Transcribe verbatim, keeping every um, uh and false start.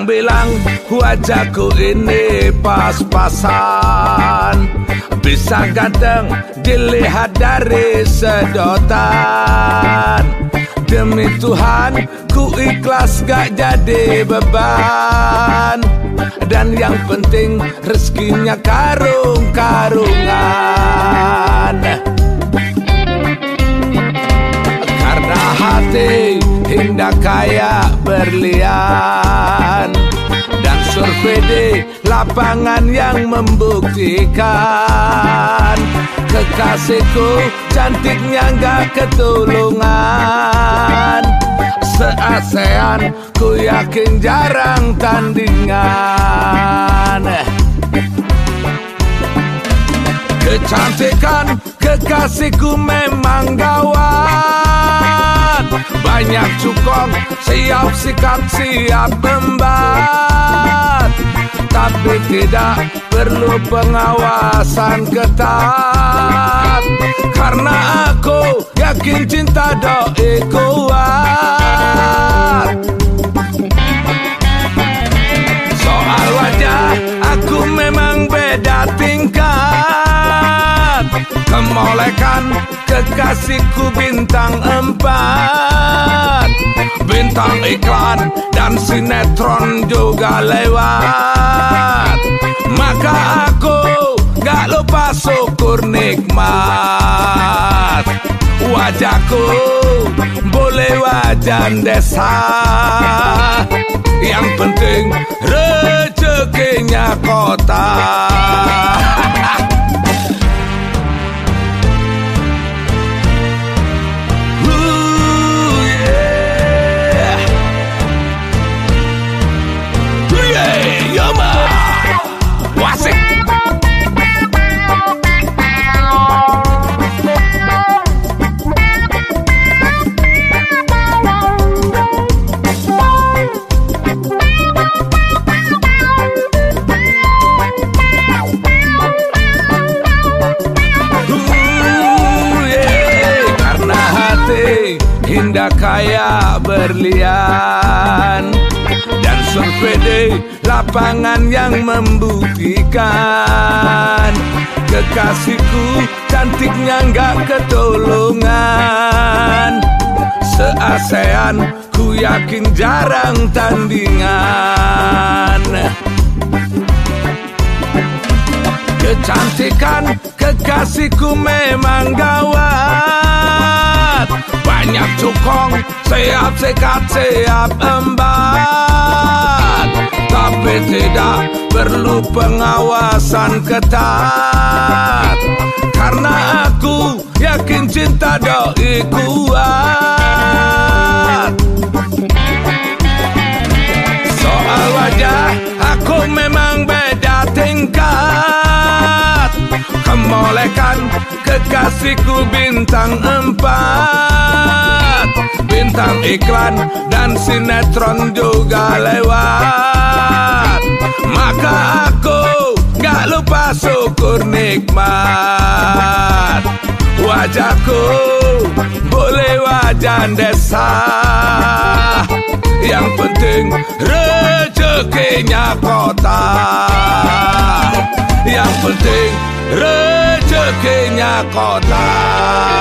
bilang wajahku ini pas-pasan, bisa ganteng dilihat dari sedotan. Demi Tuhan ku ikhlas gak jadi beban, dan yang penting rezekinya karung-karungan. Karena hati indah kayak berlian, dan survei di lapangan yang membuktikan kekasihku cantiknya gak ketulungan. Se-ASEAN ku yakin jarang tandingan. Kecantikan kekasihku memang gawat, banyak cukong siap sikat siap embat, tapi tidak perlu pengawasan ketat, karena aku yakin cinta doi kuat. Soal wajah aku memang beda tingkat, kemolekan kekasihku bintang empat, bintang iklan dan sinetron juga lewat. Maka aku gak lupa syukur nikmat. Wajahku boleh wajan desa, yang penting rezekinya kota. Indah kayak berlian, dan survei di lapangan yang membuktikan kekasihku cantiknya gak ketulungan. Se-ASEAN ku yakin jarang tandingan. Kecantikan kekasihku memang gawat, banyak cukong siap sikat siap embat, tapi tidak perlu pengawasan ketat, karena aku yakin cinta doi kuat. Soal wajah aku memang beda tingkat, kemolekan kekasihku bintang empat, bintang iklan dan sinetron juga lewat. Maka aku gak lupa syukur nikmat. Wajahku boleh wajan desa, yang penting rezekinya kota. Yang penting rezekinya kota.